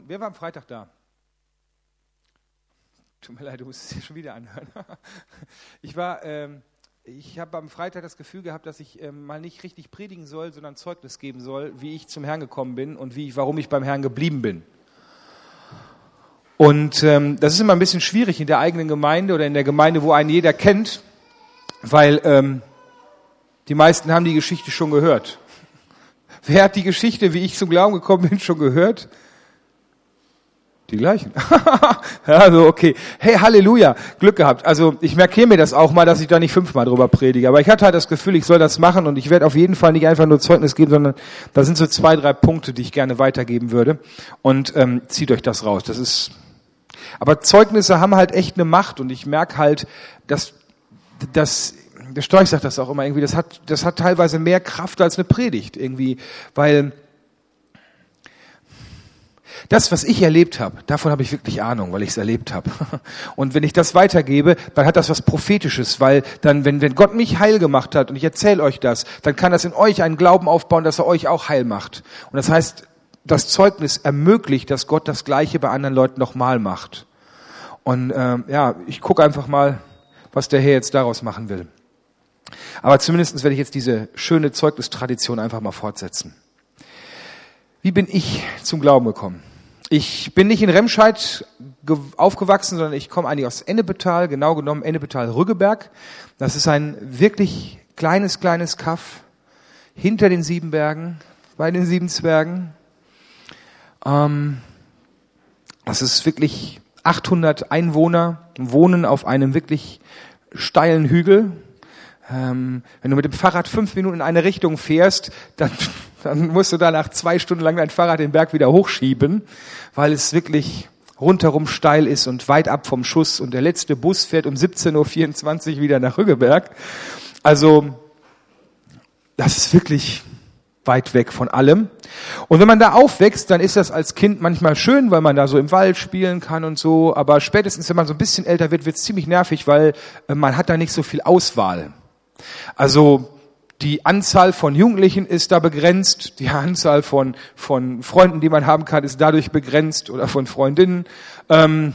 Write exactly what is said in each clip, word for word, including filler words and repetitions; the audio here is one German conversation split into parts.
Wer war am Freitag da? Tut mir leid, du musst es dir schon wieder anhören. Ich war, ähm, ich habe am Freitag das Gefühl gehabt, dass ich ähm, mal nicht richtig predigen soll, sondern Zeugnis geben soll, wie ich zum Herrn gekommen bin und wie ich, warum ich beim Herrn geblieben bin. Und ähm, das ist immer ein bisschen schwierig in der eigenen Gemeinde oder in der Gemeinde, wo einen jeder kennt, weil ähm, die meisten haben die Geschichte schon gehört. Wer hat die Geschichte, wie ich zum Glauben gekommen bin, schon gehört? Die gleichen. Also okay. Hey, Halleluja, Glück gehabt. Also ich markiere mir das auch mal, dass ich da nicht fünfmal drüber predige. Aber ich hatte halt das Gefühl, ich soll das machen und ich werde auf jeden Fall nicht einfach nur Zeugnis geben, sondern da sind so zwei, drei Punkte, die ich gerne weitergeben würde. Und ähm, zieht euch das raus. Das ist. Aber Zeugnisse haben halt echt eine Macht und ich merke halt, dass das. Der Storch sagt das auch immer irgendwie. Das hat, das hat teilweise mehr Kraft als eine Predigt irgendwie, weil das, was ich erlebt habe, davon habe ich wirklich Ahnung, weil ich es erlebt habe. Und wenn ich das weitergebe, dann hat das was Prophetisches, weil dann, wenn, wenn Gott mich heil gemacht hat und ich erzähle euch das, dann kann das in euch einen Glauben aufbauen, dass er euch auch heil macht. Und das heißt, das Zeugnis ermöglicht, dass Gott das Gleiche bei anderen Leuten nochmal macht. Und ähm, ja, ich gucke einfach mal, was der Herr jetzt daraus machen will. Aber zumindest werde ich jetzt diese schöne Zeugnistradition einfach mal fortsetzen. Wie bin ich zum Glauben gekommen? Ich bin nicht in Remscheid ge- aufgewachsen, sondern ich komme eigentlich aus Ennepetal, genau genommen Ennepetal-Rüggeberg. Das ist ein wirklich kleines, kleines Kaff hinter den sieben Bergen, bei den sieben Zwergen. Ähm, das ist wirklich achthundert Einwohner, wohnen auf einem wirklich steilen Hügel. Ähm, wenn du mit dem Fahrrad fünf Minuten in eine Richtung fährst, dann, dann musst du danach zwei Stunden lang dein Fahrrad den Berg wieder hochschieben, weil es wirklich rundherum steil ist und weit ab vom Schuss. Und der letzte Bus fährt um siebzehn Uhr vierundzwanzig wieder nach Rüggeberg. Also das ist wirklich weit weg von allem. Und wenn man da aufwächst, dann ist das als Kind manchmal schön, weil man da so im Wald spielen kann und so. Aber spätestens, wenn man so ein bisschen älter wird, wird es ziemlich nervig, weil äh, man hat da nicht so viel Auswahl. Also die Anzahl von Jugendlichen ist da begrenzt, die Anzahl von von Freunden, die man haben kann, ist dadurch begrenzt oder von Freundinnen. Ähm,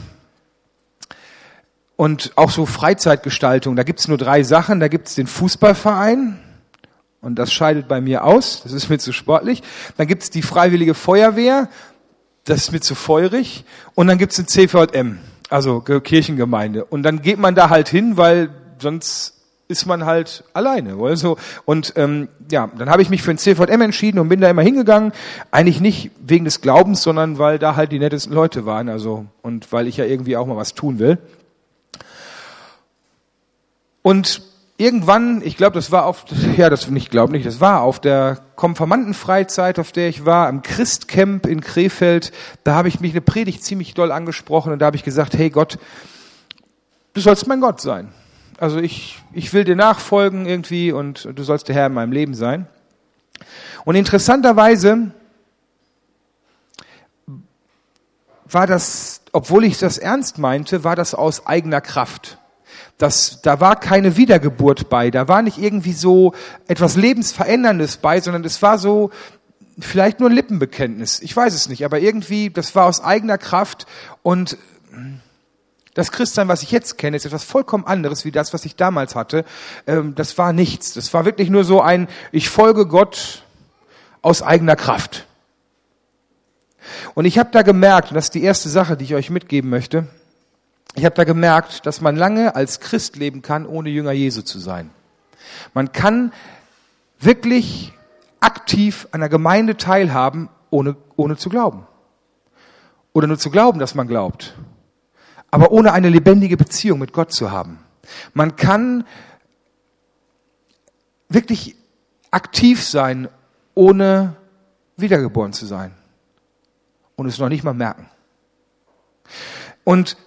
und auch so Freizeitgestaltung, da gibt's nur drei Sachen. Da gibt's den Fußballverein und das scheidet bei mir aus, das ist mir zu sportlich. Dann gibt's die Freiwillige Feuerwehr, das ist mir zu feurig. Und dann gibt's den C V J M, also Kirchengemeinde. Und dann geht man da halt hin, weil sonst ist man halt alleine. Also, und ähm, ja, dann habe ich mich für den C V J M entschieden und bin da immer hingegangen. Eigentlich nicht wegen des Glaubens, sondern weil da halt die nettesten Leute waren. Also und weil ich ja irgendwie auch mal was tun will. Und irgendwann, ich glaube, das war auf, ja, das nicht glaube nicht, das war auf der Konfirmandenfreizeit, auf der ich war, am Christcamp in Krefeld. Da habe ich mich eine Predigt ziemlich doll angesprochen und da habe ich gesagt: Hey Gott, du sollst mein Gott sein. Also ich, ich will dir nachfolgen irgendwie und du sollst der Herr in meinem Leben sein. Und interessanterweise war das, obwohl ich das ernst meinte, war das aus eigener Kraft. Das, da war keine Wiedergeburt bei, da war nicht irgendwie so etwas Lebensveränderndes bei, sondern es war so vielleicht nur ein Lippenbekenntnis. Ich weiß es nicht, aber irgendwie, das war aus eigener Kraft und das Christsein, was ich jetzt kenne, ist etwas vollkommen anderes wie das, was ich damals hatte. Das war nichts. Das war wirklich nur so ein, ich folge Gott aus eigener Kraft. Und ich habe da gemerkt, und das ist die erste Sache, die ich euch mitgeben möchte, ich habe da gemerkt, dass man lange als Christ leben kann, ohne Jünger Jesu zu sein. Man kann wirklich aktiv an der Gemeinde teilhaben, ohne, ohne zu glauben. Oder nur zu glauben, dass man glaubt. Aber ohne eine lebendige Beziehung mit Gott zu haben. Man kann wirklich aktiv sein, ohne wiedergeboren zu sein. Und es noch nicht mal merken. Und,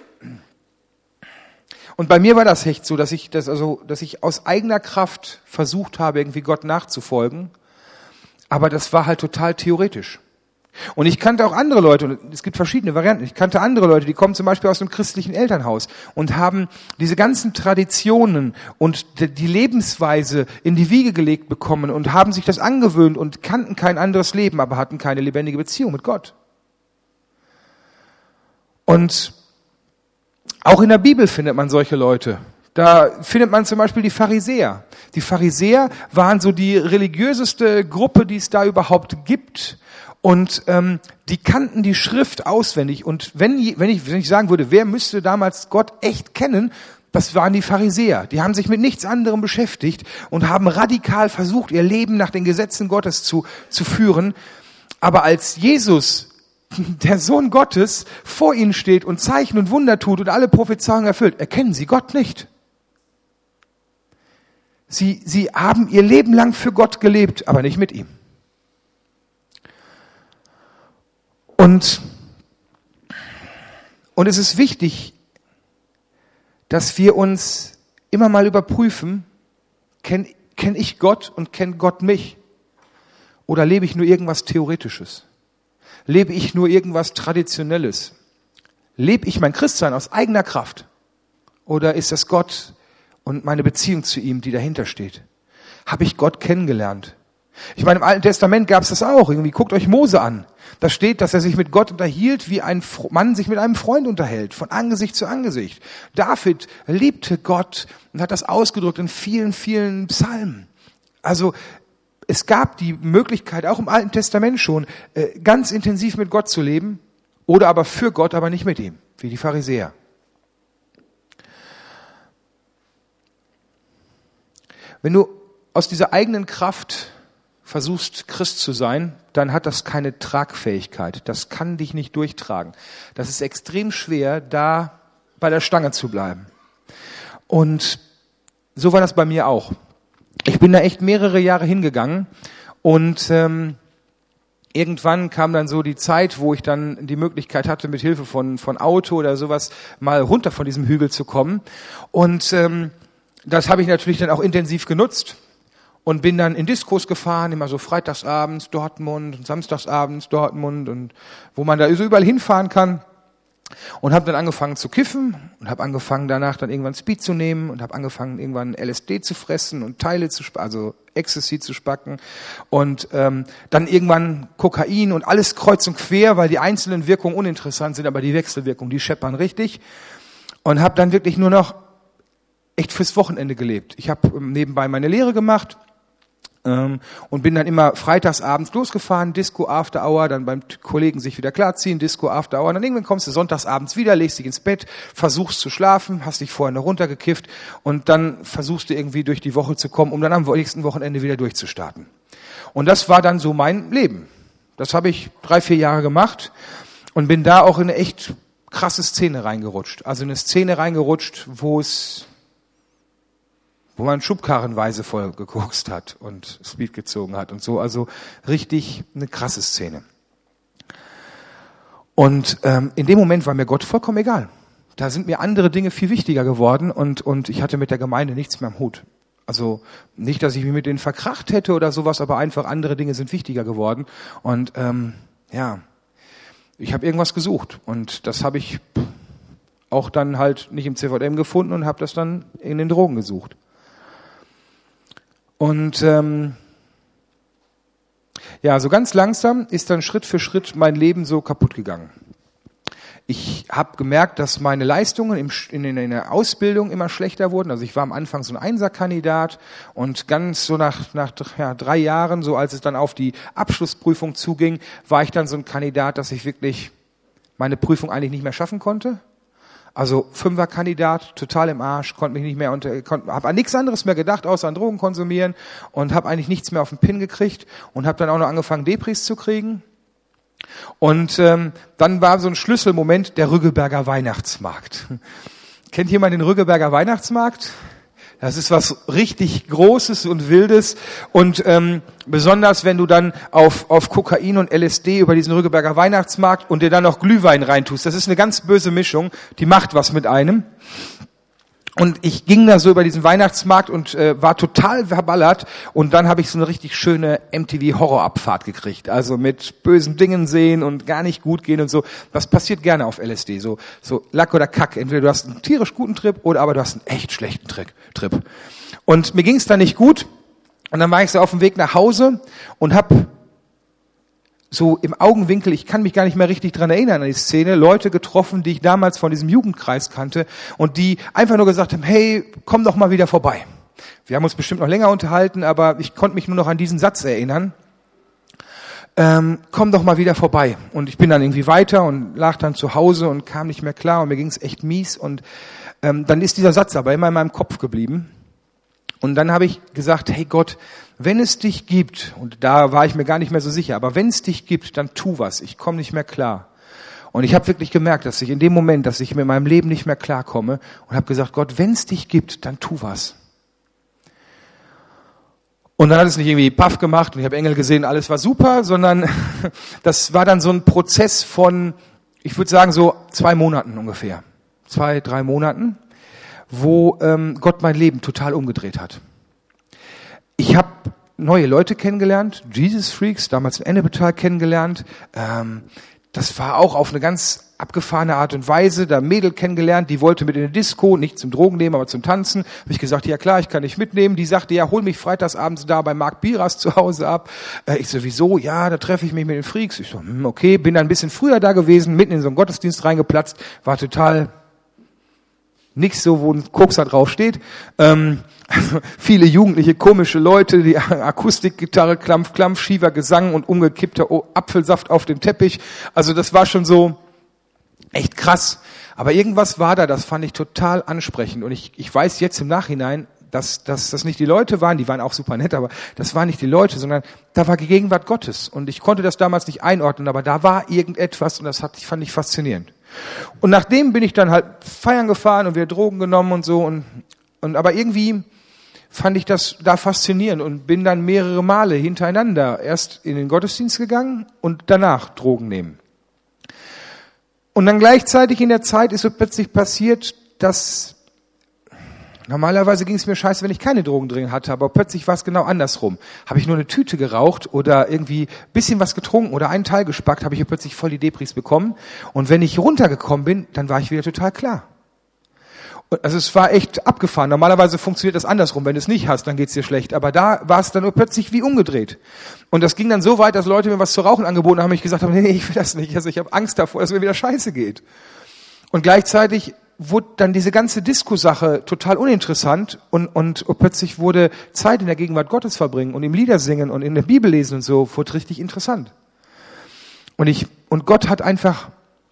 und bei mir war das echt so, dass ich, das also, dass ich aus eigener Kraft versucht habe, irgendwie Gott nachzufolgen. Aber das war halt total theoretisch. Und ich kannte auch andere Leute, und es gibt verschiedene Varianten, ich kannte andere Leute, die kommen zum Beispiel aus einem christlichen Elternhaus und haben diese ganzen Traditionen und die Lebensweise in die Wiege gelegt bekommen und haben sich das angewöhnt und kannten kein anderes Leben, aber hatten keine lebendige Beziehung mit Gott. Und auch in der Bibel findet man solche Leute. Da findet man zum Beispiel die Pharisäer. Die Pharisäer waren so die religiöseste Gruppe, die es da überhaupt gibt. Und ähm, die kannten die Schrift auswendig. Und wenn, wenn, ich, wenn ich sagen würde, wer müsste damals Gott echt kennen, das waren die Pharisäer. Die haben sich mit nichts anderem beschäftigt und haben radikal versucht, ihr Leben nach den Gesetzen Gottes zu, zu führen. Aber als Jesus, der Sohn Gottes, vor ihnen steht und Zeichen und Wunder tut und alle Prophezeiungen erfüllt, erkennen sie Gott nicht. Sie, sie haben ihr Leben lang für Gott gelebt, aber nicht mit ihm. Und, und es ist wichtig, dass wir uns immer mal überprüfen, kenne kenn ich Gott und kennt Gott mich? Oder lebe ich nur irgendwas Theoretisches? Lebe ich nur irgendwas Traditionelles? Lebe ich mein Christsein aus eigener Kraft? Oder ist das Gott und meine Beziehung zu ihm, die dahinter steht? Habe ich Gott kennengelernt? Ich meine, im Alten Testament gab es das auch. Irgendwie guckt euch Mose an. Da steht, dass er sich mit Gott unterhielt, wie ein Mann sich mit einem Freund unterhält, von Angesicht zu Angesicht. David liebte Gott und hat das ausgedrückt in vielen, vielen Psalmen. Also es gab die Möglichkeit, auch im Alten Testament schon, ganz intensiv mit Gott zu leben oder aber für Gott, aber nicht mit ihm, wie die Pharisäer. Wenn du aus dieser eigenen Kraft versuchst, Christ zu sein, dann hat das keine Tragfähigkeit. Das kann dich nicht durchtragen. Das ist extrem schwer, da bei der Stange zu bleiben. Und so war das bei mir auch. Ich bin da echt mehrere Jahre hingegangen und ähm, irgendwann kam dann so die Zeit, wo ich dann die Möglichkeit hatte, mit Hilfe von von Auto oder sowas mal runter von diesem Hügel zu kommen. Und ähm, das habe ich natürlich dann auch intensiv genutzt. Und bin dann in Diskos gefahren, immer so freitagsabends Dortmund und samstagsabends Dortmund und wo man da so überall hinfahren kann. Und habe dann angefangen zu kiffen und habe angefangen danach dann irgendwann Speed zu nehmen und habe angefangen irgendwann L S D zu fressen und Teile zu sp- also Ecstasy zu spacken und ähm, dann irgendwann Kokain und alles kreuz und quer, weil die einzelnen Wirkungen uninteressant sind, aber die Wechselwirkungen, die scheppern richtig. Und habe dann wirklich nur noch echt fürs Wochenende gelebt. Ich habe nebenbei meine Lehre gemacht. Ähm, und bin dann immer freitagsabends losgefahren, Disco After Hour, dann beim Kollegen sich wieder klarziehen, Disco After Hour, und dann irgendwann kommst du sonntagsabends wieder, legst dich ins Bett, versuchst zu schlafen, hast dich vorher noch runtergekifft und dann versuchst du irgendwie durch die Woche zu kommen, um dann am nächsten Wochenende wieder durchzustarten. Und das war dann so mein Leben. Das habe ich drei, vier Jahre gemacht und bin da auch in eine echt krasse Szene reingerutscht. Also in eine Szene reingerutscht, wo es wo man schubkarrenweise voll gekokst hat und Speed gezogen hat und so. Also richtig eine krasse Szene. Und ähm, in dem Moment war mir Gott vollkommen egal. Da sind mir andere Dinge viel wichtiger geworden und und ich hatte mit der Gemeinde nichts mehr am Hut. Also nicht, dass ich mich mit denen verkracht hätte oder sowas, aber einfach andere Dinge sind wichtiger geworden. Und ähm, ja, ich habe irgendwas gesucht und das habe ich auch dann halt nicht im C V M gefunden und habe das dann in den Drogen gesucht. Und ähm, ja, so ganz langsam ist dann Schritt für Schritt mein Leben so kaputt gegangen. Ich habe gemerkt, dass meine Leistungen im, in, in der Ausbildung immer schlechter wurden. Also ich war am Anfang so ein Einserkandidat und ganz so nach, nach ja, drei Jahren, so als es dann auf die Abschlussprüfung zuging, war ich dann so ein Kandidat, dass ich wirklich meine Prüfung eigentlich nicht mehr schaffen konnte. Also Fünferkandidat, total im Arsch, konnte mich nicht mehr unter, habe an nichts anderes mehr gedacht, außer an Drogen konsumieren und habe eigentlich nichts mehr auf den Pin gekriegt und habe dann auch noch angefangen, Depris zu kriegen. Und ähm, dann war so ein Schlüsselmoment der Rüggeberger Weihnachtsmarkt. Kennt jemand den Rüggeberger Weihnachtsmarkt? Das ist was richtig Großes und Wildes und ähm, besonders, wenn du dann auf auf Kokain und L S D über diesen Rüggeberger Weihnachtsmarkt und dir dann noch Glühwein reintust. Das ist eine ganz böse Mischung, die macht was mit einem. Und ich ging da so über diesen Weihnachtsmarkt und äh, war total verballert und dann habe ich so eine richtig schöne M T V-Horrorabfahrt gekriegt. Also mit bösen Dingen sehen und gar nicht gut gehen und so. Das passiert gerne auf L S D. So so Lack oder Kack. Entweder du hast einen tierisch guten Trip oder aber du hast einen echt schlechten Trip. Und mir ging es dann nicht gut und dann war ich so auf dem Weg nach Hause und habe so im Augenwinkel, ich kann mich gar nicht mehr richtig dran erinnern an die Szene, Leute getroffen, die ich damals von diesem Jugendkreis kannte und die einfach nur gesagt haben, hey, komm doch mal wieder vorbei. Wir haben uns bestimmt noch länger unterhalten, aber ich konnte mich nur noch an diesen Satz erinnern. Ähm, komm doch mal wieder vorbei. Und ich bin dann irgendwie weiter und lag dann zu Hause und kam nicht mehr klar und mir ging es echt mies. Und ähm, dann ist dieser Satz aber immer in meinem Kopf geblieben. Und dann habe ich gesagt, hey Gott, wenn es dich gibt, und da war ich mir gar nicht mehr so sicher, aber wenn es dich gibt, dann tu was, ich komme nicht mehr klar. Und ich habe wirklich gemerkt, dass ich in dem Moment, dass ich mit meinem Leben nicht mehr klarkomme und habe gesagt, Gott, wenn es dich gibt, dann tu was. Und dann hat es nicht irgendwie paff gemacht und ich habe Engel gesehen, alles war super, sondern das war dann so ein Prozess von, ich würde sagen so zwei Monaten ungefähr, zwei, drei Monaten, wo ähm, Gott mein Leben total umgedreht hat. Ich habe neue Leute kennengelernt, Jesus Freaks, damals in Ennepetal kennengelernt. Ähm, das war auch auf eine ganz abgefahrene Art und Weise. Da Mädel kennengelernt, die wollte mit in die Disco, nicht zum Drogen nehmen, aber zum Tanzen. Habe ich gesagt, ja klar, ich kann dich mitnehmen. Die sagte, ja, hol mich freitagsabends da bei Marc Biras zu Hause ab. Äh, ich so, wieso? Ja, da treffe ich mich mit den Freaks. Ich so, hm, okay, bin dann ein bisschen früher da gewesen, mitten in so einen Gottesdienst reingeplatzt, war total nix so, wo ein Kokser drauf steht. Ähm, viele jugendliche, komische Leute, die Akustikgitarre, Klampf, Klampf, schiefer Gesang und umgekippter Apfelsaft auf dem Teppich. Also das war schon so echt krass. Aber irgendwas war da, das fand ich total ansprechend. Und ich, ich weiß jetzt im Nachhinein, dass, dass das nicht die Leute waren, die waren auch super nett, aber das waren nicht die Leute, sondern da war die Gegenwart Gottes. Und ich konnte das damals nicht einordnen, aber da war irgendetwas und das hat, fand ich faszinierend. Und nachdem bin ich dann halt feiern gefahren und wieder Drogen genommen und so. Und, und aber irgendwie fand ich das da faszinierend und bin dann mehrere Male hintereinander erst in den Gottesdienst gegangen und danach Drogen nehmen. Und dann gleichzeitig in der Zeit ist so plötzlich passiert, dass normalerweise ging es mir scheiße, wenn ich keine Drogen drin hatte, aber plötzlich war es genau andersrum. Habe ich nur eine Tüte geraucht oder irgendwie bisschen was getrunken oder einen Teil gespackt, habe ich plötzlich voll die Depris bekommen. Und wenn ich runtergekommen bin, dann war ich wieder total klar. Und also es war echt abgefahren. Normalerweise funktioniert das andersrum. Wenn du es nicht hast, dann geht's dir schlecht. Aber da war es dann nur plötzlich wie umgedreht. Und das ging dann so weit, dass Leute mir was zu rauchen angeboten haben und ich gesagt habe, nee, ich will das nicht. Also ich habe Angst davor, dass mir wieder scheiße geht. Und gleichzeitig wurde dann diese ganze Disco-Sache total uninteressant und, und, und plötzlich wurde Zeit in der Gegenwart Gottes verbringen und im Lieder singen und in der Bibel lesen und so, wurde richtig interessant. Und ich, und Gott hat einfach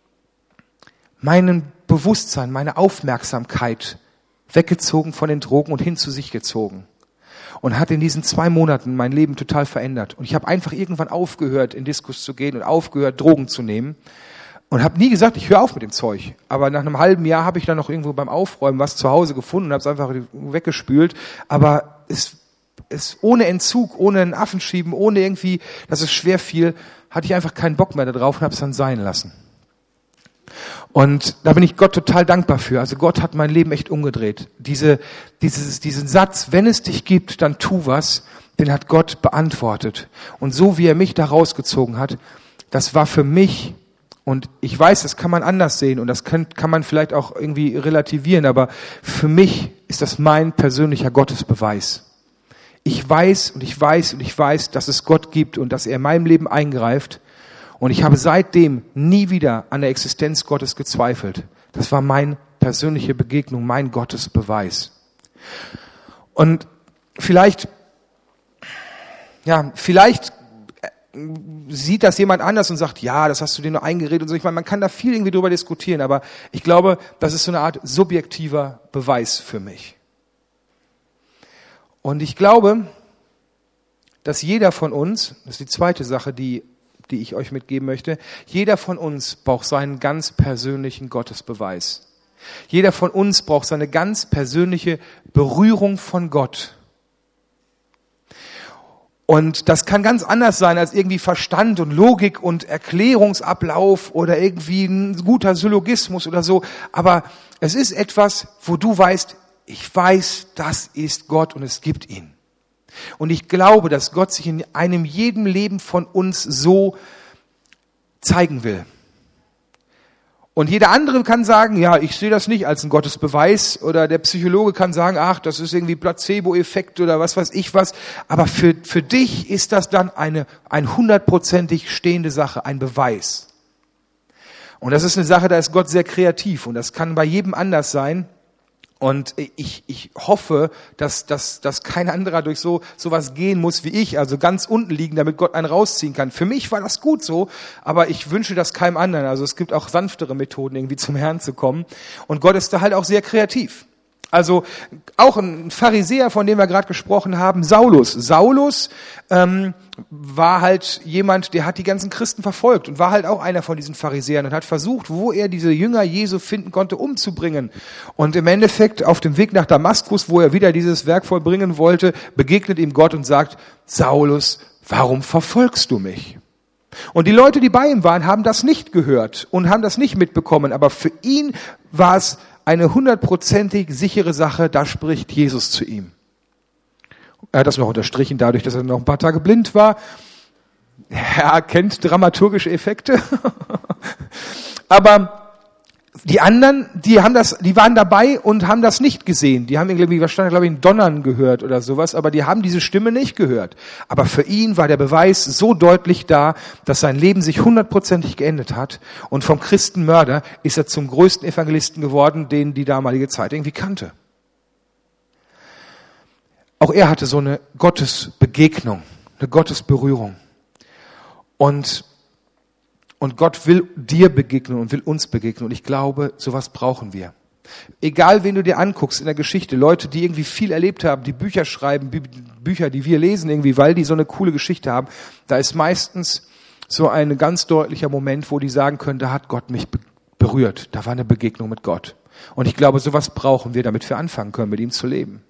meinen Bewusstsein, meine Aufmerksamkeit weggezogen von den Drogen und hin zu sich gezogen. Und hat in diesen zwei Monaten mein Leben total verändert. Und ich habe einfach irgendwann aufgehört, in Diskos zu gehen und aufgehört, Drogen zu nehmen. Und habe nie gesagt, ich höre auf mit dem Zeug. Aber nach einem halben Jahr habe ich dann noch irgendwo beim Aufräumen was zu Hause gefunden und habe es einfach weggespült. Aber es, es ohne Entzug, ohne einen Affenschieben, ohne irgendwie, dass es schwer fiel, hatte ich einfach keinen Bock mehr darauf und habe es dann sein lassen. Und da bin ich Gott total dankbar für. Also Gott hat mein Leben echt umgedreht. Diese, dieses, diesen Satz, wenn es dich gibt, dann tu was, den hat Gott beantwortet. Und so wie er mich da rausgezogen hat, das war für mich. Und ich weiß, das kann man anders sehen und das kann, kann man vielleicht auch irgendwie relativieren, aber für mich ist das mein persönlicher Gottesbeweis. Ich weiß und ich weiß und ich weiß, dass es Gott gibt und dass er in meinem Leben eingreift und ich habe seitdem nie wieder an der Existenz Gottes gezweifelt. Das war meine persönliche Begegnung, mein Gottesbeweis. Und vielleicht, ja, vielleicht sieht das jemand anders und sagt, ja, das hast du dir nur eingeredet und so. Ich meine, man kann da viel irgendwie drüber diskutieren, aber ich glaube, das ist so eine Art subjektiver Beweis für mich. Und ich glaube, dass jeder von uns, das ist die zweite Sache, die, die ich euch mitgeben möchte, jeder von uns braucht seinen ganz persönlichen Gottesbeweis. Jeder von uns braucht seine ganz persönliche Berührung von Gott. Und das kann ganz anders sein als irgendwie Verstand und Logik und Erklärungsablauf oder irgendwie ein guter Syllogismus oder so. Aber es ist etwas, wo du weißt, ich weiß, das ist Gott und es gibt ihn. Und ich glaube, dass Gott sich in einem jedem Leben von uns so zeigen will. Und jeder andere kann sagen, ja, ich sehe das nicht als einen Gottesbeweis, oder der Psychologe kann sagen, ach, das ist irgendwie Placebo-Effekt oder was weiß ich was. Aber für, für dich ist das dann eine, ein hundertprozentig stehende Sache, ein Beweis. Und das ist eine Sache, da ist Gott sehr kreativ und das kann bei jedem anders sein. Und ich, ich hoffe, dass, dass, dass kein anderer durch so sowas gehen muss wie ich, also ganz unten liegen, damit Gott einen rausziehen kann. Für mich war das gut so, aber ich wünsche das keinem anderen. Also es gibt auch sanftere Methoden, irgendwie zum Herrn zu kommen. Und Gott ist da halt auch sehr kreativ. Also auch ein Pharisäer, von dem wir gerade gesprochen haben, Saulus. Saulus ähm, war halt jemand, der hat die ganzen Christen verfolgt und war halt auch einer von diesen Pharisäern und hat versucht, wo er diese Jünger Jesu finden konnte, umzubringen. Und im Endeffekt auf dem Weg nach Damaskus, wo er wieder dieses Werk vollbringen wollte, begegnet ihm Gott und sagt, Saulus, warum verfolgst du mich? Und die Leute, die bei ihm waren, haben das nicht gehört und haben das nicht mitbekommen, aber für ihn war es eine hundertprozentig sichere Sache, da spricht Jesus zu ihm. Er hat das noch unterstrichen, dadurch, dass er noch ein paar Tage blind war. Er kennt dramaturgische Effekte. Aber die anderen, die haben das, die waren dabei und haben das nicht gesehen. Die haben irgendwie, was stand, glaube ich, ein Donnern gehört oder sowas, aber die haben diese Stimme nicht gehört. Aber für ihn war der Beweis so deutlich da, dass sein Leben sich hundertprozentig geändert hat. Und vom Christenmörder ist er zum größten Evangelisten geworden, den die damalige Zeit irgendwie kannte. Auch er hatte so eine Gottesbegegnung, eine Gottesberührung. Und Und Gott will dir begegnen und will uns begegnen. Und ich glaube, sowas brauchen wir. Egal, wen du dir anguckst in der Geschichte, Leute, die irgendwie viel erlebt haben, die Bücher schreiben, Bü- Bücher, die wir lesen irgendwie, weil die so eine coole Geschichte haben, da ist meistens so ein ganz deutlicher Moment, wo die sagen können, da hat Gott mich be- berührt. Da war eine Begegnung mit Gott. Und ich glaube, sowas brauchen wir, damit wir anfangen können, mit ihm zu leben.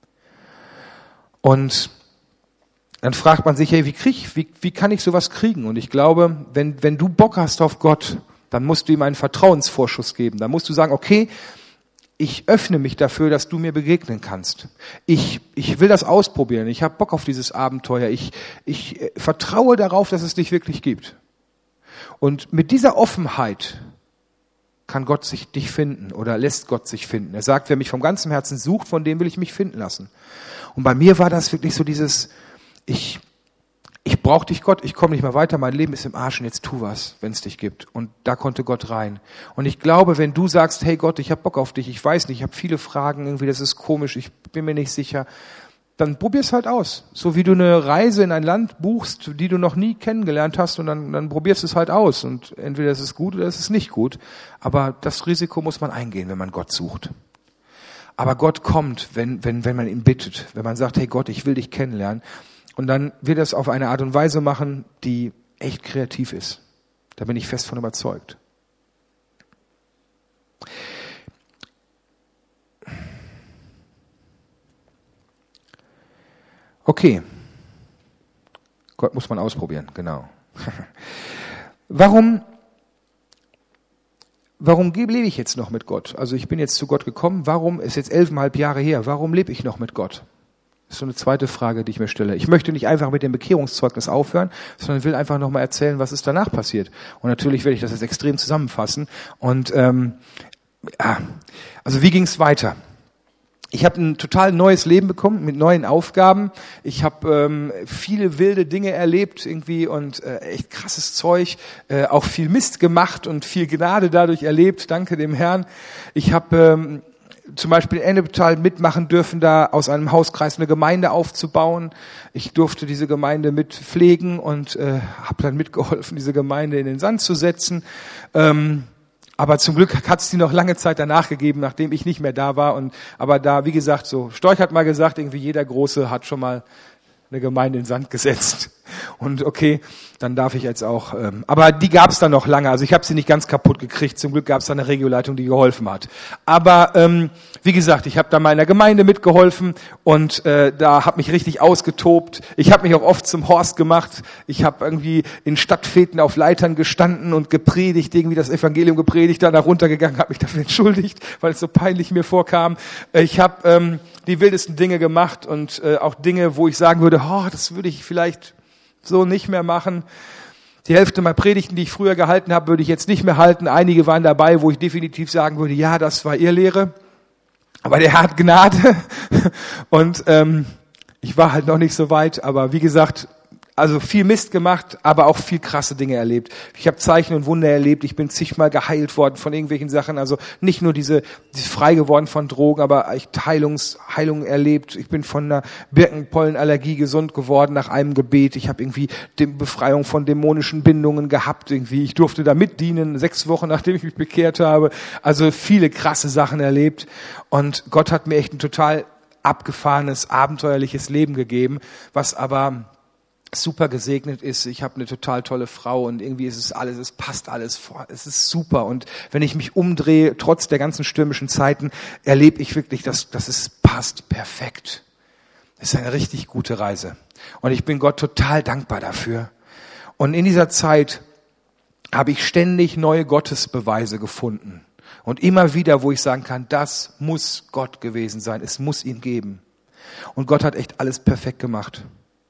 Und dann fragt man sich, hey, wie krieg ich, wie, wie kann ich sowas kriegen? Und ich glaube, wenn, wenn du Bock hast auf Gott, dann musst du ihm einen Vertrauensvorschuss geben. Dann musst du sagen, okay, ich öffne mich dafür, dass du mir begegnen kannst. Ich, ich will das ausprobieren. Ich habe Bock auf dieses Abenteuer. Ich, ich vertraue darauf, dass es dich wirklich gibt. Und mit dieser Offenheit kann Gott sich dich finden oder lässt Gott sich finden. Er sagt, wer mich vom ganzen Herzen sucht, von dem will ich mich finden lassen. Und bei mir war das wirklich so dieses, Ich, ich brauche dich, Gott, ich komme nicht mehr weiter, mein Leben ist im Arsch und jetzt tu was, wenn es dich gibt. Und da konnte Gott rein. Und ich glaube, wenn du sagst, hey Gott, ich habe Bock auf dich, ich weiß nicht, ich habe viele Fragen, irgendwie, das ist komisch, ich bin mir nicht sicher, dann probier's halt aus. So wie du eine Reise in ein Land buchst, die du noch nie kennengelernt hast, und dann, dann probierst du es halt aus. Und entweder ist es gut oder ist es nicht gut. Aber das Risiko muss man eingehen, wenn man Gott sucht. Aber Gott kommt, wenn, wenn, wenn man ihn bittet, wenn man sagt, hey Gott, ich will dich kennenlernen. Und dann wird er es auf eine Art und Weise machen, die echt kreativ ist. Da bin ich fest von überzeugt. Okay. Gott muss man ausprobieren, genau. Warum, warum lebe ich jetzt noch mit Gott? Also ich bin jetzt zu Gott gekommen. Warum, ist jetzt elfeinhalb Jahre her, warum lebe ich noch mit Gott? Das ist so eine zweite Frage, die ich mir stelle. Ich möchte nicht einfach mit dem Bekehrungszeugnis aufhören, sondern will einfach nochmal erzählen, was ist danach passiert. Und natürlich werde ich das jetzt extrem zusammenfassen. Und ähm, ja, also wie ging es weiter? Ich habe ein total neues Leben bekommen mit neuen Aufgaben. Ich habe ähm, viele wilde Dinge erlebt irgendwie und äh, echt krasses Zeug, äh, auch viel Mist gemacht und viel Gnade dadurch erlebt. Danke dem Herrn. Ich habe ähm, zum Beispiel in Ennepetal mitmachen dürfen, da aus einem Hauskreis eine Gemeinde aufzubauen. Ich durfte diese Gemeinde mit pflegen und äh, habe dann mitgeholfen, diese Gemeinde in den Sand zu setzen. Ähm, aber zum Glück hat es die noch lange Zeit danach gegeben, nachdem ich nicht mehr da war. Und aber da, wie gesagt, so Storch hat mal gesagt, irgendwie jeder Große hat schon mal eine Gemeinde in den Sand gesetzt. Und okay, dann darf ich jetzt auch. Ähm, aber die gab es dann noch lange. Also ich habe sie nicht ganz kaputt gekriegt. Zum Glück gab es da eine Regioleitung, die geholfen hat. Aber ähm, wie gesagt, ich habe da mal in der Gemeinde mitgeholfen und äh, da habe mich richtig ausgetobt. Ich habe mich auch oft zum Horst gemacht. Ich habe irgendwie in Stadtfeten auf Leitern gestanden und gepredigt, irgendwie das Evangelium gepredigt, dann da runtergegangen, habe mich dafür entschuldigt, weil es so peinlich mir vorkam. Ich habe ähm, die wildesten Dinge gemacht und äh, auch Dinge, wo ich sagen würde, oh, das würde ich vielleicht so nicht mehr machen. Die Hälfte meiner Predigten, die ich früher gehalten habe, würde ich jetzt nicht mehr halten. Einige waren dabei, wo ich definitiv sagen würde, ja, das war Irrlehre. Aber der Herr hat Gnade. Und ähm, ich war halt noch nicht so weit. Aber wie gesagt, also viel Mist gemacht, aber auch viel krasse Dinge erlebt. Ich habe Zeichen und Wunder erlebt. Ich bin zigmal geheilt worden von irgendwelchen Sachen. Also nicht nur diese, diese frei geworden von Drogen, aber ich Heilungs, Heilung erlebt. Ich bin von einer Birkenpollenallergie gesund geworden nach einem Gebet. Ich habe irgendwie die Befreiung von dämonischen Bindungen gehabt. Irgendwie, ich durfte da mitdienen, sechs Wochen nachdem ich mich bekehrt habe. Also viele krasse Sachen erlebt. Und Gott hat mir echt ein total abgefahrenes, abenteuerliches Leben gegeben, was aber super gesegnet ist. Ich habe eine total tolle Frau und irgendwie ist es alles, es passt alles vor. Es ist super. Und wenn ich mich umdrehe, trotz der ganzen stürmischen Zeiten, erlebe ich wirklich, dass, dass es passt perfekt. Es ist eine richtig gute Reise. Und ich bin Gott total dankbar dafür. Und in dieser Zeit habe ich ständig neue Gottesbeweise gefunden. Und immer wieder, wo ich sagen kann, das muss Gott gewesen sein. Es muss ihn geben. Und Gott hat echt alles perfekt gemacht.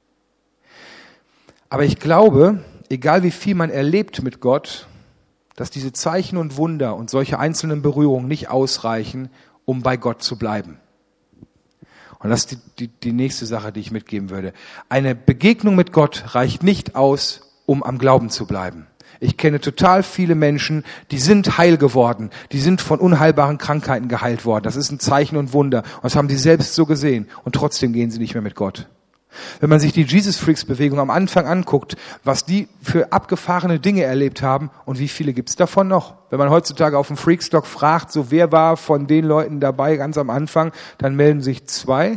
Aber ich glaube, egal wie viel man erlebt mit Gott, dass diese Zeichen und Wunder und solche einzelnen Berührungen nicht ausreichen, um bei Gott zu bleiben. Und das ist die, die, die nächste Sache, die ich mitgeben würde. Eine Begegnung mit Gott reicht nicht aus, um am Glauben zu bleiben. Ich kenne total viele Menschen, die sind heil geworden, die sind von unheilbaren Krankheiten geheilt worden. Das ist ein Zeichen und Wunder. Und das haben sie selbst so gesehen. Und trotzdem gehen sie nicht mehr mit Gott. Wenn man sich die Jesus Freaks Bewegung am Anfang anguckt, was die für abgefahrene Dinge erlebt haben und wie viele gibt's davon noch? Wenn man heutzutage auf dem Freakstock fragt, so wer war von den Leuten dabei ganz am Anfang, dann melden sich zwei.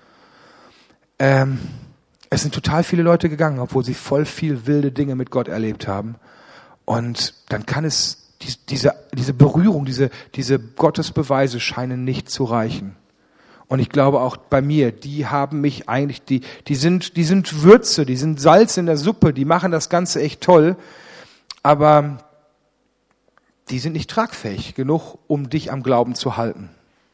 Ähm, es sind total viele Leute gegangen, obwohl sie voll viel wilde Dinge mit Gott erlebt haben. Und dann kann es, die, diese, diese Berührung, diese, diese Gottesbeweise scheinen nicht zu reichen. Und ich glaube auch bei mir, die haben mich eigentlich, die, die sind, die sind Würze, die sind Salz in der Suppe, die machen das Ganze echt toll, aber die sind nicht tragfähig genug, um dich am Glauben zu halten.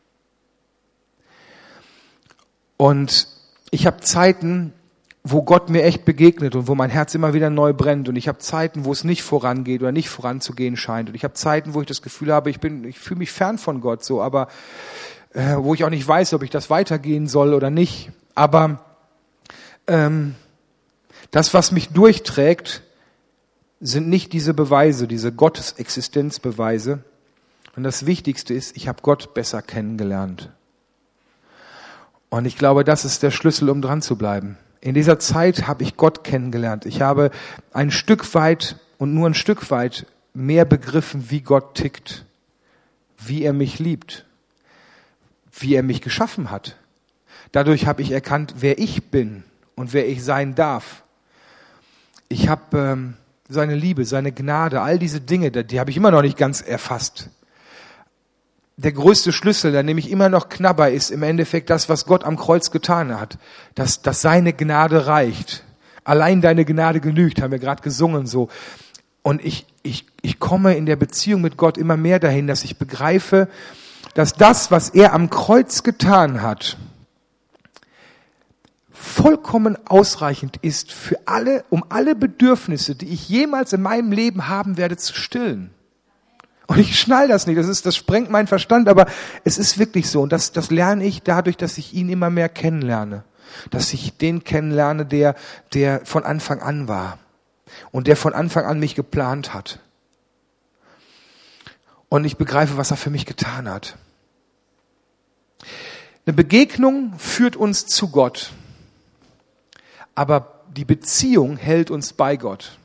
Und ich habe Zeiten, wo Gott mir echt begegnet und wo mein Herz immer wieder neu brennt. Und ich habe Zeiten, wo es nicht vorangeht oder nicht voranzugehen scheint. Und ich habe Zeiten, wo ich das Gefühl habe, ich bin, ich fühle mich fern von Gott so, aber äh, wo ich auch nicht weiß, ob ich das weitergehen soll oder nicht. Aber ähm, das, was mich durchträgt, sind nicht diese Beweise, diese Gottesexistenzbeweise. Und das Wichtigste ist, ich habe Gott besser kennengelernt. Und ich glaube, das ist der Schlüssel, um dran zu bleiben. In dieser Zeit habe ich Gott kennengelernt. Ich habe ein Stück weit und nur ein Stück weit mehr begriffen, wie Gott tickt, wie er mich liebt, wie er mich geschaffen hat. Dadurch habe ich erkannt, wer ich bin und wer ich sein darf. Ich habe ähm, seine Liebe, seine Gnade, all diese Dinge, die habe ich immer noch nicht ganz erfasst. Der größte Schlüssel, an dem ich immer noch knabber, ist im Endeffekt das, was Gott am Kreuz getan hat. Dass, dass seine Gnade reicht. Allein deine Gnade genügt, haben wir gerade gesungen so. Und ich, ich, ich komme in der Beziehung mit Gott immer mehr dahin, dass ich begreife, dass das, was er am Kreuz getan hat, vollkommen ausreichend ist für alle, um alle Bedürfnisse, die ich jemals in meinem Leben haben werde, zu stillen. Und ich schnall das nicht, das ist, das sprengt meinen Verstand, aber es ist wirklich so. Und das, das lerne ich dadurch, dass ich ihn immer mehr kennenlerne. Dass ich den kennenlerne, der, der von Anfang an war. Und der von Anfang an mich geplant hat. Und ich begreife, was er für mich getan hat. Eine Begegnung führt uns zu Gott. Aber die Beziehung hält uns bei Gott.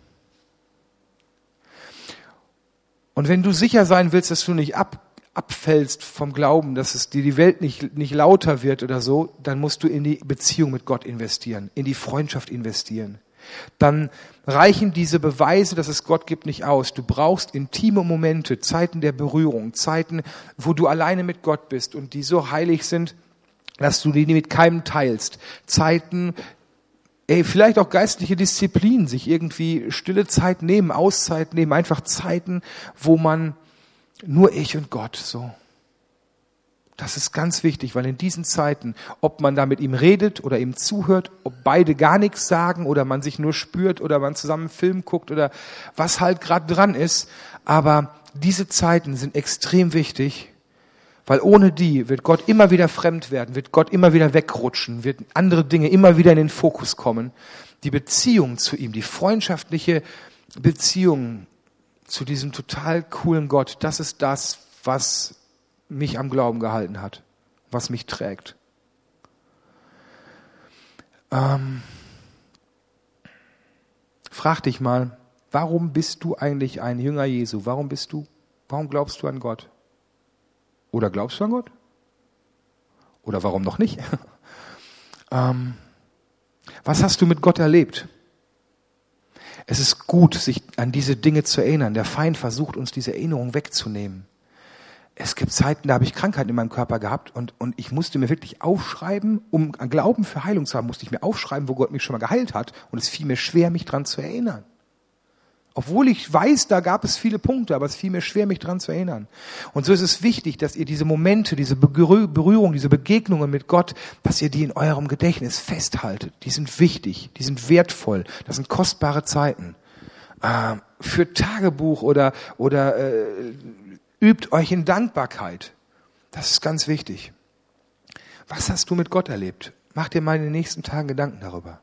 Und wenn du sicher sein willst, dass du nicht ab, abfällst vom Glauben, dass es dir die Welt nicht, nicht lauter wird oder so, dann musst du in die Beziehung mit Gott investieren, in die Freundschaft investieren. Dann reichen diese Beweise, dass es Gott gibt, nicht aus. Du brauchst intime Momente, Zeiten der Berührung, Zeiten, wo du alleine mit Gott bist und die so heilig sind, dass du die mit keinem teilst. Zeiten, ey, vielleicht auch geistliche Disziplin, sich irgendwie stille Zeit nehmen, Auszeit nehmen, einfach Zeiten, wo man nur ich und Gott so. Das ist ganz wichtig, weil in diesen Zeiten, ob man da mit ihm redet oder ihm zuhört, ob beide gar nichts sagen oder man sich nur spürt oder man zusammen einen Film guckt oder was halt gerade dran ist, aber diese Zeiten sind extrem wichtig, weil ohne die wird Gott immer wieder fremd werden, wird Gott immer wieder wegrutschen, wird andere Dinge immer wieder in den Fokus kommen. Die Beziehung zu ihm, die freundschaftliche Beziehung zu diesem total coolen Gott, das ist das, was mich am Glauben gehalten hat, was mich trägt. Ähm, frag dich mal, warum bist du eigentlich ein Jünger Jesu? Warum bist du, warum glaubst du an Gott? Oder glaubst du an Gott? Oder warum noch nicht? ähm, was hast du mit Gott erlebt? Es ist gut, sich an diese Dinge zu erinnern. Der Feind versucht uns diese Erinnerung wegzunehmen. Es gibt Zeiten, da habe ich Krankheiten in meinem Körper gehabt und, und ich musste mir wirklich aufschreiben, um an Glauben für Heilung zu haben, musste ich mir aufschreiben, wo Gott mich schon mal geheilt hat. Und es fiel mir schwer, mich dran zu erinnern. Obwohl ich weiß, da gab es viele Punkte, aber es fiel mir schwer, mich dran zu erinnern. Und so ist es wichtig, dass ihr diese Momente, diese Berührung, diese Begegnungen mit Gott, dass ihr die in eurem Gedächtnis festhaltet. Die sind wichtig, die sind wertvoll, das sind kostbare Zeiten. Äh, für Tagebuch oder, oder äh, übt euch in Dankbarkeit. Das ist ganz wichtig. Was hast du mit Gott erlebt? Mach dir mal in den nächsten Tagen Gedanken darüber.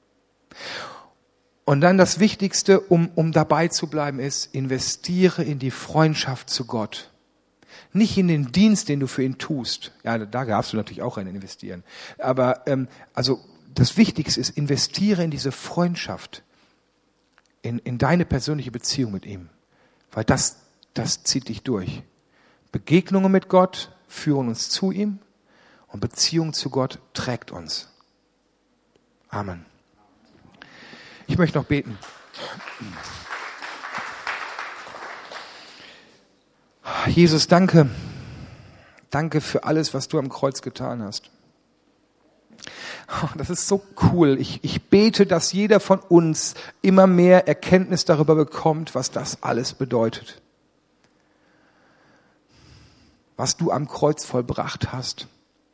Und dann das Wichtigste, um, um dabei zu bleiben, ist, investiere in die Freundschaft zu Gott. Nicht in den Dienst, den du für ihn tust. Ja, da darfst du natürlich auch rein investieren. Aber ähm, also das Wichtigste ist, investiere in diese Freundschaft, in, in deine persönliche Beziehung mit ihm. Weil das Das zieht dich durch. Begegnungen mit Gott führen uns zu ihm und Beziehung zu Gott trägt uns. Amen. Ich möchte noch beten. Jesus, danke. Danke für alles, was du am Kreuz getan hast. Das ist so cool. Ich, ich bete, dass jeder von uns immer mehr Erkenntnis darüber bekommt, was das alles bedeutet. Was du am Kreuz vollbracht hast.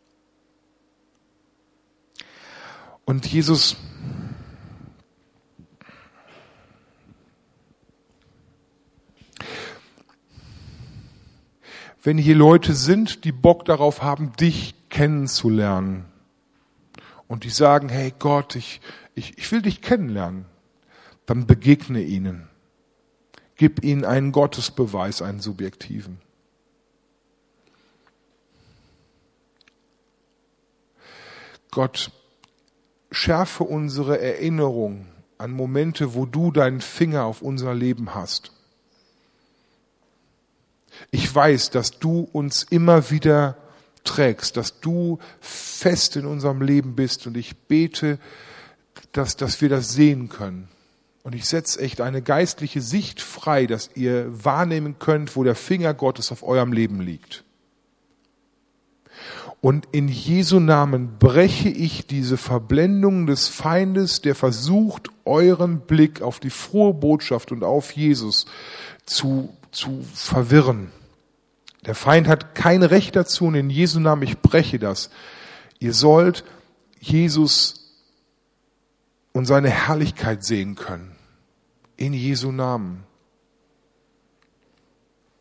Und Jesus, wenn hier Leute sind, die Bock darauf haben, dich kennenzulernen und die sagen, hey Gott, ich, ich, ich will dich kennenlernen, dann begegne ihnen. Gib ihnen einen Gottesbeweis, einen subjektiven. Gott, schärfe unsere Erinnerung an Momente, wo du deinen Finger auf unser Leben hast. Ich weiß, dass du uns immer wieder trägst, dass du fest in unserem Leben bist und ich bete, dass, dass wir das sehen können. Und ich setze echt eine geistliche Sicht frei, dass ihr wahrnehmen könnt, wo der Finger Gottes auf eurem Leben liegt. Und in Jesu Namen breche ich diese Verblendung des Feindes, der versucht, euren Blick auf die frohe Botschaft und auf Jesus zu, zu verwirren. Der Feind hat kein Recht dazu und in Jesu Namen, ich breche das. Ihr sollt Jesus und seine Herrlichkeit sehen können. In Jesu Namen.